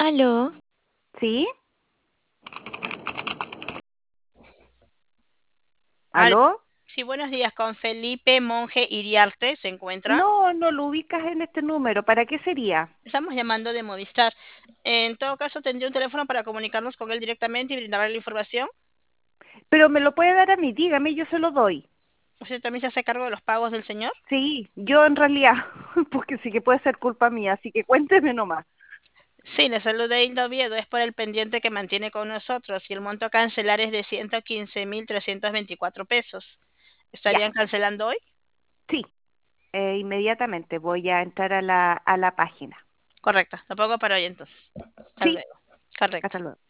Aló, ¿Sí? Al- ¿Aló? sí, buenos días, con Felipe Monje Iriarte, ¿se encuentra? No, no lo ubicas en este número. ¿Para qué sería? Estamos llamando de Movistar. En todo caso, tendría un teléfono para comunicarnos con él directamente y brindarle la información. Pero me lo puede dar a mí, dígame, yo se lo doy. ¿Usted también se hace cargo de los pagos del señor? Sí, yo en realidad, porque sí que puede ser culpa mía, así que cuénteme nomás. Sí, le saluda Hilda Oviedo, es por el pendiente que mantiene con nosotros y el monto a cancelar es de 115.324 pesos. Ya, ¿Estarían cancelando hoy? sí, inmediatamente voy a entrar a la página. Correcto, lo pongo para hoy entonces. Hasta Sí, luego. Correcto. hasta luego.